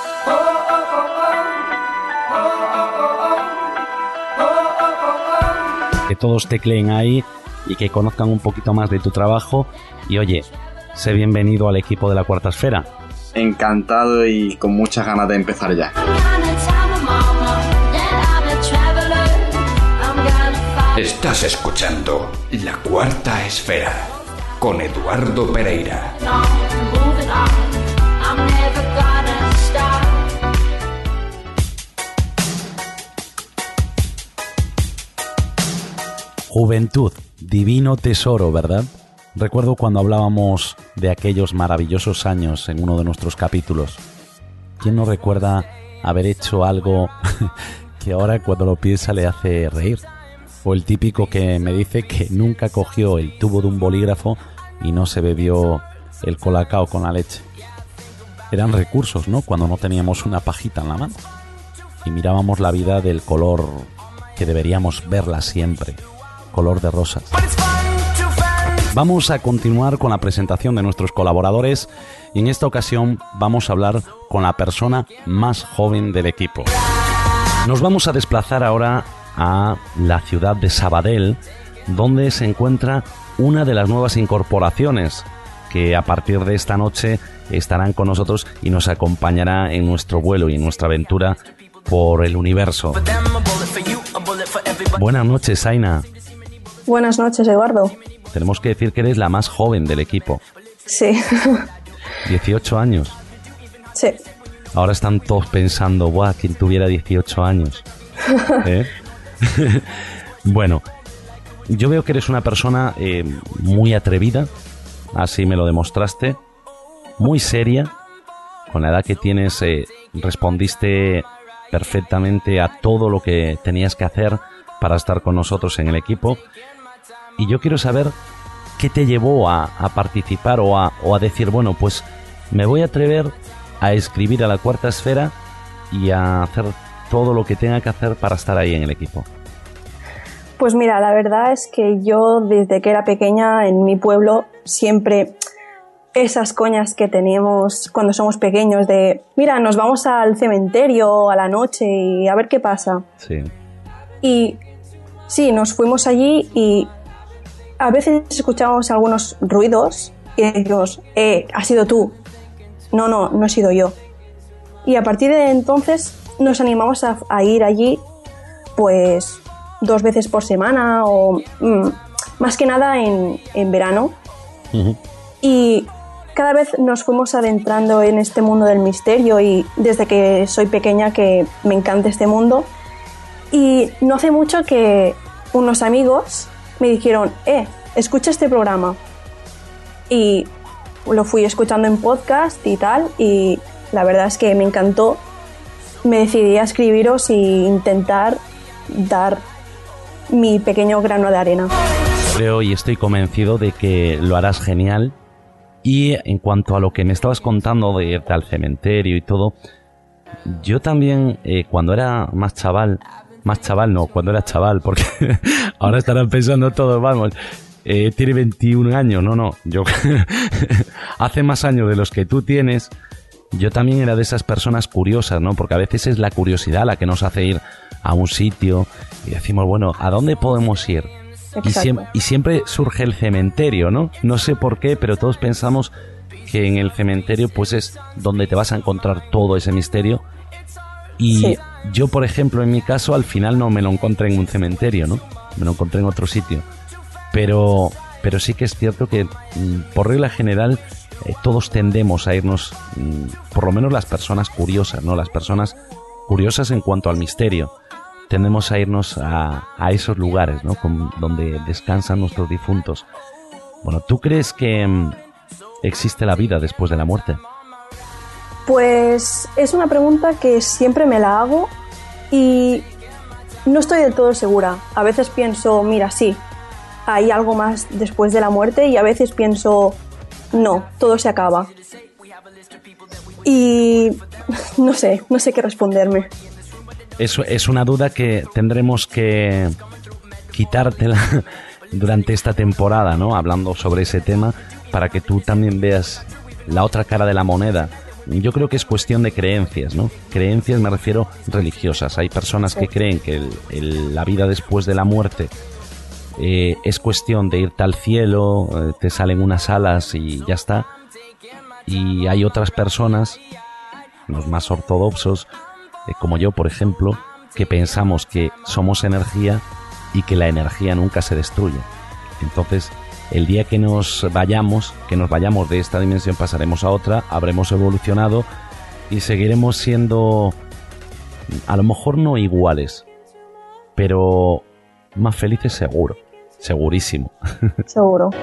Que todos tecleen ahí y que conozcan un poquito más de tu trabajo. Y oye, sé bienvenido al equipo de la Cuarta Esfera. Encantado y con muchas ganas de empezar ya. Estás escuchando La Cuarta Esfera con Eduardo Pereira. Juventud, divino tesoro, ¿verdad? Recuerdo cuando hablábamos de aquellos maravillosos años en uno de nuestros capítulos. ¿Quién no recuerda haber hecho algo que ahora cuando lo piensa le hace reír? O el típico que me dice que nunca cogió el tubo de un bolígrafo y no se bebió el colacao con la leche. Eran recursos, ¿no? Cuando no teníamos una pajita en la mano y mirábamos la vida del color que deberíamos verla siempre, color de rosas. Vamos a continuar con la presentación de nuestros colaboradores y en esta ocasión vamos a hablar con la persona más joven del equipo. Nos vamos a desplazar ahora a la ciudad de Sabadell, donde se encuentra una de las nuevas incorporaciones que a partir de esta noche estarán con nosotros y nos acompañará en nuestro vuelo y en nuestra aventura por el universo. Buenas noches, Aina. Buenas noches, Eduardo. Tenemos que decir que eres la más joven del equipo. Sí. 18 años. Sí. Ahora están todos pensando, ¡buah! ¿Quién tuviera 18 años? ¿Eh? Bueno, yo veo que eres una persona muy atrevida, así me lo demostraste, muy seria. Con la edad que tienes respondiste perfectamente a todo lo que tenías que hacer para estar con nosotros en el equipo. Y yo quiero saber qué te llevó a participar o a decir, bueno, pues me voy a atrever a escribir a la Cuarta Esfera y a hacer todo lo que tenga que hacer para estar ahí en el equipo. Pues mira, la verdad es que yo desde que era pequeña en mi pueblo siempre esas coñas que tenemos cuando somos pequeños de mira, nos vamos al cementerio a la noche y a ver qué pasa. Sí. Y sí, nos fuimos allí y a veces escuchábamos algunos ruidos y decíamos, has sido tú. No he sido yo. Y a partir de entonces nos animamos a ir allí pues 2 veces por semana o más que nada en verano. Uh-huh. Y cada vez nos fuimos adentrando en este mundo del misterio y desde que soy pequeña que me encanta este mundo. Y no hace mucho que unos amigos me dijeron, escucha este programa. Y lo fui escuchando en podcast y tal, y la verdad es que me encantó. Me decidí a escribiros e intentar dar mi pequeño grano de arena. Creo y estoy convencido de que lo harás genial. Y en cuanto a lo que me estabas contando de irte al cementerio y todo, yo también cuando era cuando era chaval, porque ahora estarán pensando todos, vamos, tiene 21 años, no, yo hace más años de los que tú tienes, yo también era de esas personas curiosas, ¿no? Porque a veces es la curiosidad la que nos hace ir a un sitio y decimos, bueno, ¿a dónde podemos ir? Y siempre surge el cementerio, ¿no? No sé por qué, pero todos pensamos que en el cementerio pues es donde te vas a encontrar todo ese misterio. Y sí. Yo, por ejemplo, en mi caso, al final no me lo encontré en un cementerio, ¿no? Me lo encontré en otro sitio. Pero sí que es cierto que, por regla general, todos tendemos a irnos, por lo menos las personas curiosas, ¿no? Las personas curiosas en cuanto al misterio. Tendemos a irnos a esos lugares, ¿no? Donde descansan nuestros difuntos. Bueno, ¿tú crees que existe la vida después de la muerte? Pues es una pregunta que siempre me la hago y no estoy del todo segura. A veces pienso, mira, sí, hay algo más después de la muerte, y a veces pienso, no, todo se acaba. Y no sé qué responderme. Eso es una duda que tendremos que quitártela durante esta temporada, ¿no? Hablando sobre ese tema, para que tú también veas la otra cara de la moneda. Yo creo que es cuestión de creencias, ¿no? Creencias me refiero religiosas. Hay personas que creen que la vida después de la muerte es cuestión de irte al cielo, te salen unas alas y ya está. Y hay otras personas, los más ortodoxos, como yo, por ejemplo, que pensamos que somos energía y que la energía nunca se destruye. Entonces, el día que nos vayamos de esta dimensión, pasaremos a otra, habremos evolucionado y seguiremos siendo, a lo mejor no iguales, pero más felices seguro, segurísimo. Seguro.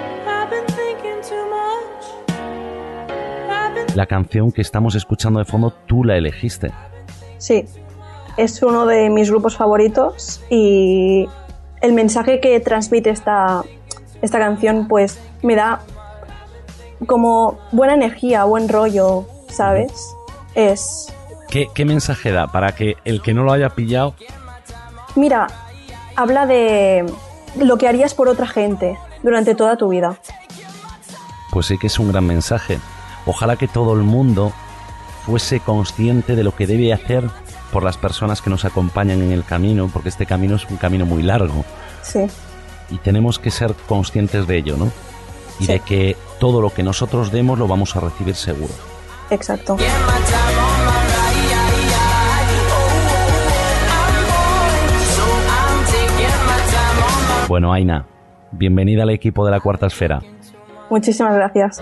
La canción que estamos escuchando de fondo, tú la elegiste. Sí, es uno de mis grupos favoritos y el mensaje que transmite esta canción pues me da como buena energía, buen rollo, ¿sabes? Es... ¿Qué mensaje da para que el que no lo haya pillado? Mira, habla de lo que harías por otra gente durante toda tu vida. Pues sí que es un gran mensaje. Ojalá que todo el mundo fuese consciente de lo que debe hacer por las personas que nos acompañan en el camino, porque este camino es un camino muy largo. Sí. y tenemos que ser conscientes de ello, ¿no? Y Sí. de que todo lo que nosotros demos lo vamos a recibir seguro. Exacto. Bueno, Aina, bienvenida al equipo de La Cuarta Esfera. Muchísimas gracias.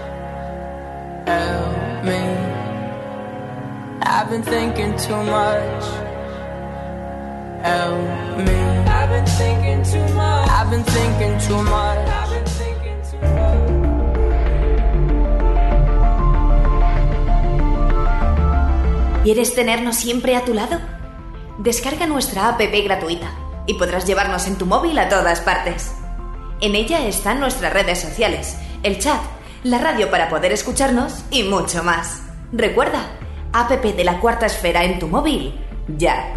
I've been thinking too much. Help me. I've been thinking too much. I've been thinking too much. I've been thinking too much. ¿Quieres tenernos siempre a tu lado? Descarga nuestra app gratuita y podrás llevarnos en tu móvil a todas partes. En ella están nuestras redes sociales, el chat, la radio para poder escucharnos y mucho más. Recuerda, app de La Cuarta Esfera en tu móvil, ya.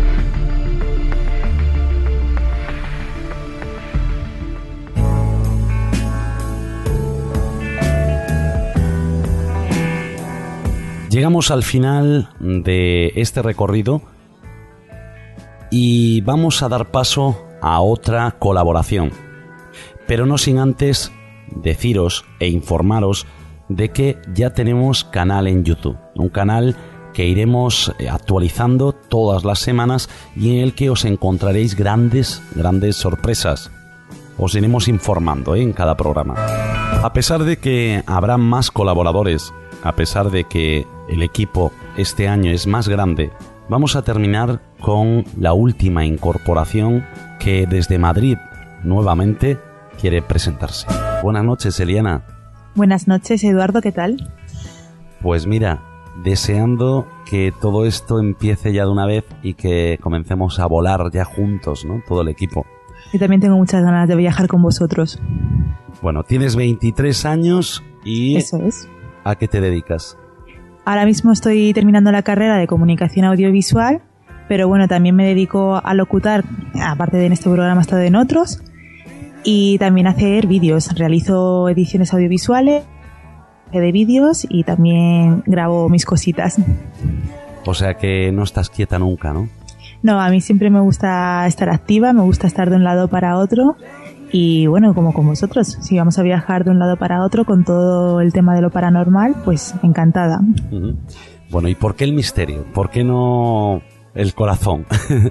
Llegamos al final de este recorrido y vamos a dar paso a otra colaboración, pero no sin antes deciros e informaros de que ya tenemos canal en YouTube, un canal que iremos actualizando todas las semanas y en el que os encontraréis grandes sorpresas. Os iremos informando en cada programa. A pesar de que habrá más colaboradores, a pesar de que el equipo este año es más grande, vamos a terminar con la última incorporación que desde Madrid nuevamente quiere presentarse. Buenas noches, Eliana. Buenas noches, Eduardo, ¿qué tal? Pues mira, deseando que todo esto empiece ya de una vez y que comencemos a volar ya juntos, ¿no? Todo el equipo. Yo también tengo muchas ganas de viajar con vosotros. Bueno, tienes 23 años y... Eso es. ¿A qué te dedicas? Ahora mismo estoy terminando la carrera de comunicación audiovisual, pero bueno, también me dedico a locutar, aparte de en este programa, he estado en otros, y también a hacer vídeos. Realizo ediciones audiovisuales de vídeos y también grabo mis cositas. O sea que no estás quieta nunca, ¿no? No, a mí siempre me gusta estar activa, me gusta estar de un lado para otro. Y bueno, como con vosotros, si vamos a viajar de un lado para otro con todo el tema de lo paranormal, pues encantada. Uh-huh. Bueno, ¿y por qué el misterio? ¿Por qué no el corazón?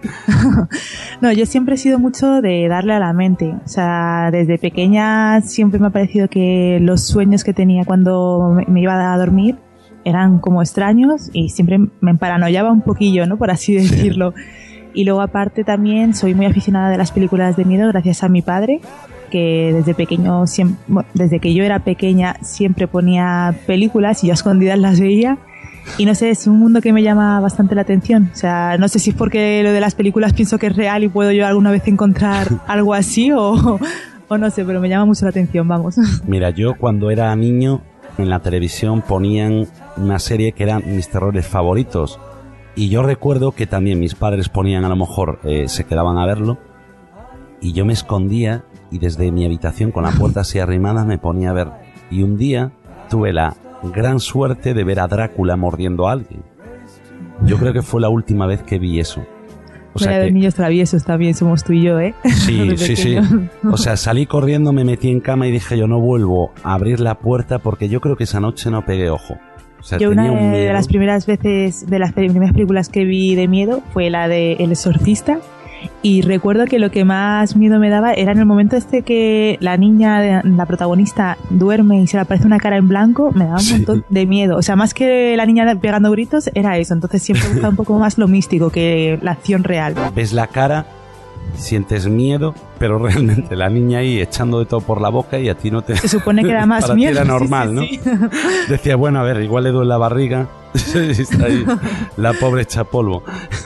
No, yo siempre he sido mucho de darle a la mente. O sea, desde pequeña siempre me ha parecido que los sueños que tenía cuando me iba a dormir eran como extraños y siempre me paranoiaba un poquillo, ¿no? Por así decirlo. Sí. Y luego aparte también soy muy aficionada de las películas de miedo gracias a mi padre, que desde pequeño, desde que yo era pequeña siempre ponía películas y yo a escondidas las veía. Y no sé, es un mundo que me llama bastante la atención. O sea, no sé si es porque lo de las películas pienso que es real y puedo yo alguna vez encontrar algo así o no sé, pero me llama mucho la atención, vamos. Mira, yo cuando era niño en la televisión ponían una serie que eran mis terrores favoritos. Y yo recuerdo que también mis padres ponían, a lo mejor se quedaban a verlo, y yo me escondía y desde mi habitación con la puerta así arrimada me ponía a ver. Y un día tuve la gran suerte de ver a Drácula mordiendo a alguien. Yo creo que fue la última vez que vi eso. O sea, de niños traviesos también somos tú y yo, ¿eh? Sí, sí. O sea, salí corriendo, me metí en cama y dije yo no vuelvo a abrir la puerta porque yo creo que esa noche no pegué ojo. O sea, yo una de las primeras veces, de las primeras películas que vi de miedo fue la de El Exorcista, y recuerdo que lo que más miedo me daba era en el momento este que la niña, la protagonista, duerme y se le aparece una cara en blanco. Me daba un montón de miedo. O sea, más que la niña pegando gritos era eso. Entonces siempre me gustaba un poco más lo místico que la acción real. Ves la cara, sientes miedo, pero realmente la niña ahí echando de todo por la boca y a ti no te... Se supone que era más para miedo. Ti era normal, sí. ¿No? Decía, bueno, a ver, igual le duele la barriga. Está ahí, la pobre echa polvo.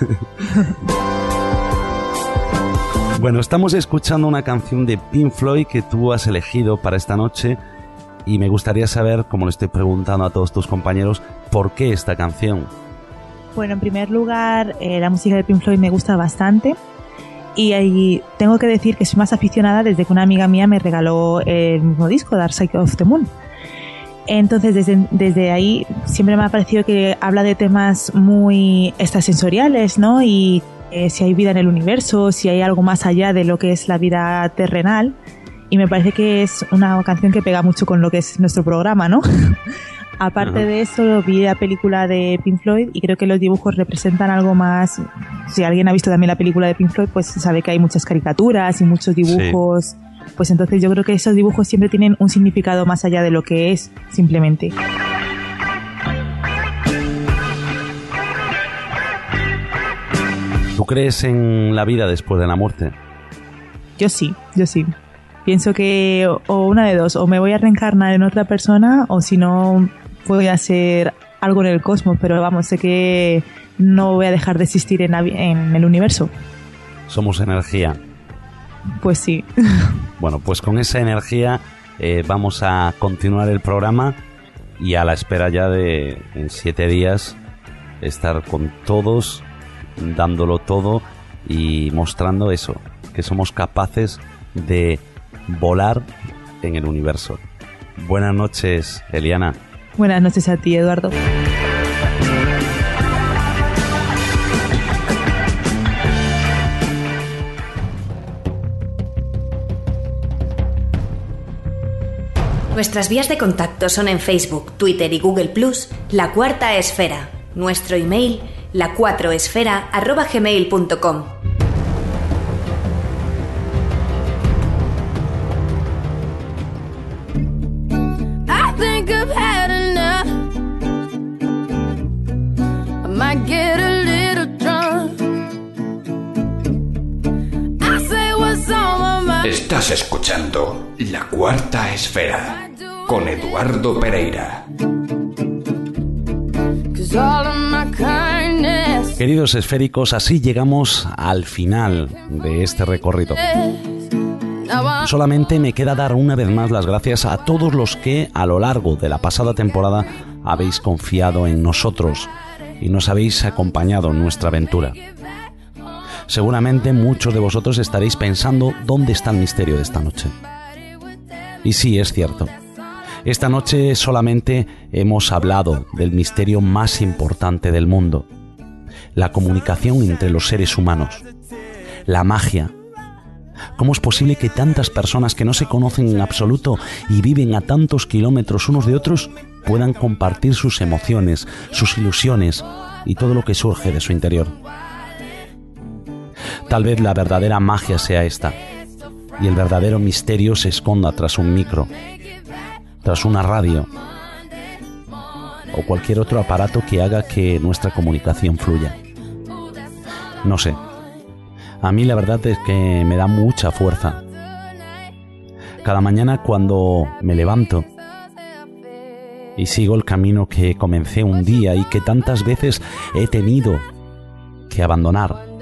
Bueno, estamos escuchando una canción de Pink Floyd que tú has elegido para esta noche y me gustaría saber, como le estoy preguntando a todos tus compañeros, ¿por qué esta canción? Bueno, en primer lugar, la música de Pink Floyd me gusta bastante. Y ahí tengo que decir que soy más aficionada desde que una amiga mía me regaló el mismo disco, Dark Side of the Moon. Entonces desde ahí siempre me ha parecido que habla de temas muy extrasensoriales, ¿no? Y si hay vida en el universo, si hay algo más allá de lo que es la vida terrenal. Y me parece que es una canción que pega mucho con lo que es nuestro programa, ¿no? Aparte de eso, vi la película de Pink Floyd y creo que los dibujos representan algo más. Si alguien ha visto también la película de Pink Floyd, pues sabe que hay muchas caricaturas y muchos dibujos. Sí. Pues entonces yo creo que esos dibujos siempre tienen un significado más allá de lo que es simplemente. ¿Tú crees en la vida después de la muerte? Yo sí. Pienso que o una de dos, o me voy a reencarnar en otra persona o si no voy a hacer algo en el cosmos, pero vamos, sé que no voy a dejar de existir en el universo. Somos energía. Pues sí. Bueno, pues con esa energía vamos a continuar el programa y a la espera ya de en 7 días estar con todos, dándolo todo y mostrando eso, que somos capaces de volar en el universo. Buenas noches, Eliana. Buenas noches a ti, Eduardo. Nuestras vías de contacto son en Facebook, Twitter y Google+, La Cuarta Esfera. Nuestro email, la4esfera@gmail.com. Estás escuchando La Cuarta Esfera con Eduardo Pereira. Queridos esféricos, así llegamos al final de este recorrido. Solamente me queda dar una vez más las gracias a todos los que a lo largo de la pasada temporada habéis confiado en nosotros y nos habéis acompañado en nuestra aventura. Seguramente muchos de vosotros estaréis pensando dónde está el misterio de esta noche. Y sí, es cierto. Esta noche solamente hemos hablado del misterio más importante del mundo, la comunicación entre los seres humanos, la magia. ¿Cómo es posible que tantas personas que no se conocen en absoluto y viven a tantos kilómetros unos de otros puedan compartir sus emociones, sus ilusiones y todo lo que surge de su interior? Tal vez la verdadera magia sea esta, y el verdadero misterio se esconda tras un micro, tras una radio o cualquier otro aparato que haga que nuestra comunicación fluya. No sé, a mí la verdad es que me da mucha fuerza. Cada mañana cuando me levanto y sigo el camino que comencé un día y que tantas veces he tenido que abandonar,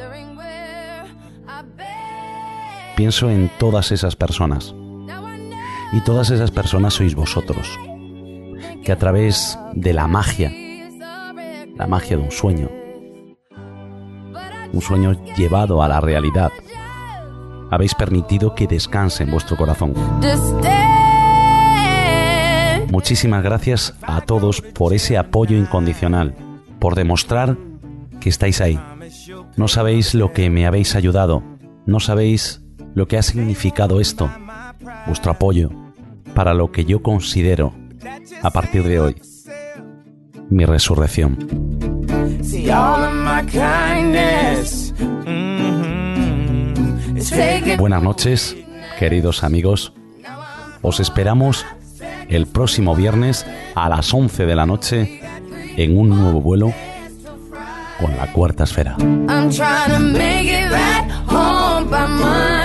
pienso en todas esas personas. Y todas esas personas sois vosotros, que a través de la magia de un sueño llevado a la realidad, habéis permitido que descanse en vuestro corazón. Muchísimas gracias a todos por ese apoyo incondicional, por demostrar que estáis ahí. No sabéis lo que me habéis ayudado, no sabéis lo que ha significado esto, vuestro apoyo, para lo que yo considero, a partir de hoy, mi resurrección. Buenas noches, queridos amigos. Os esperamos el próximo viernes a las 11 de la noche en un nuevo vuelo con La Cuarta Esfera.